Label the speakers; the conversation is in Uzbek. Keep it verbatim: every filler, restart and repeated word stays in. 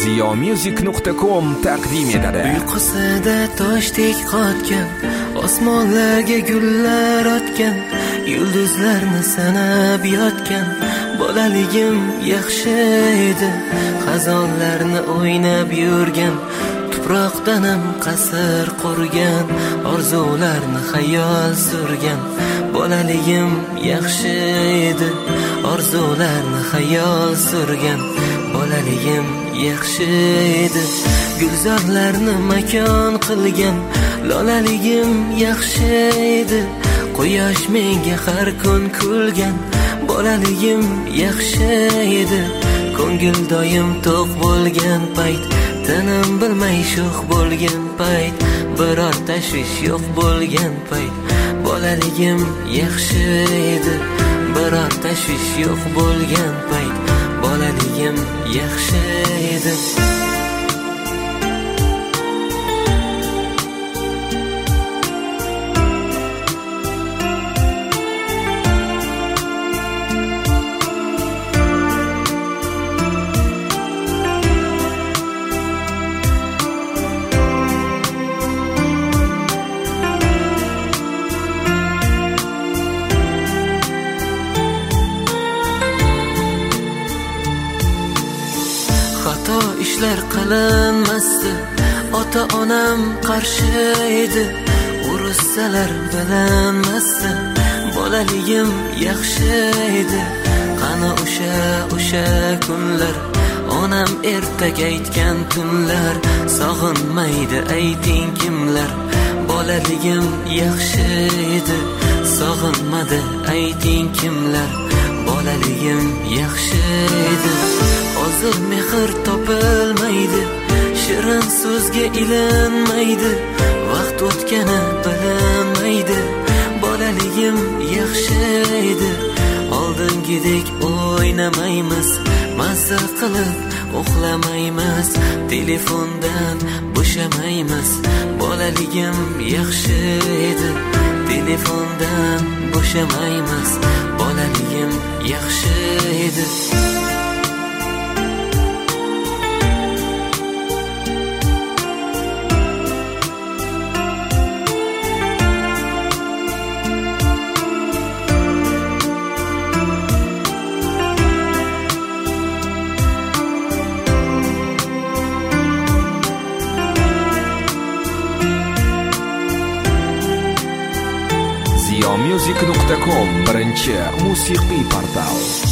Speaker 1: ziyomusic nuqta com taqdim etadi.
Speaker 2: Uyqusida toshdek qotgan, osmonlarga gullar otgan, yulduzlarni sanab yotgan bolaligim yaxshi edi. Xazonlarni o'ynab yurgan, tuproqdanam qasr qurgan, orzularni xayol surgan bolaligim yaxshi edi. Orzularni xayol surgan bolaligim yaxshi edi. Gulzorlarni makon qilgan lolaligim yaxshi edi. Quyosh menga har kun kulgan bolaligim yaxshi edi. Ko'ngil doim to'q bo'lgan payt, tinim bilmay sho'x bo'lgan payt, biror tashvish yo'q bo'lgan payt bolaligim yaxshi edi. Biror tashvish yo'q bo'lgan payt bolaligim yaxshi edi. Xato ishlar qilinmasdi, ota onam qarshi edi. Urussalar bilinmasdi, bolaligim yaxshi edi. Qani o'sha o'sha kunlar, onam ertaga aytgan tunlar, sog'inmaydi ayting kimlar. Bolaligim yaxshi edi, sog'inmadi ayting kimlar. Bolaligim yaxshi edi. Hozir mehr topilmaydi, shirin so'zga ilinmaydi, vaqt o'tgani bilinmaydi. Bolaligim yaxshi edi. Oldingidek o'ynamaymiz, mazza qilib uxlamaymiz, telefondan bo'shamaymiz. Bolaligim yaxshi edi. Telefondan bo'shamaymiz, bolaligim yaxshi edi.
Speaker 1: ziyomusic nuqta com birinchi musiqiy portal.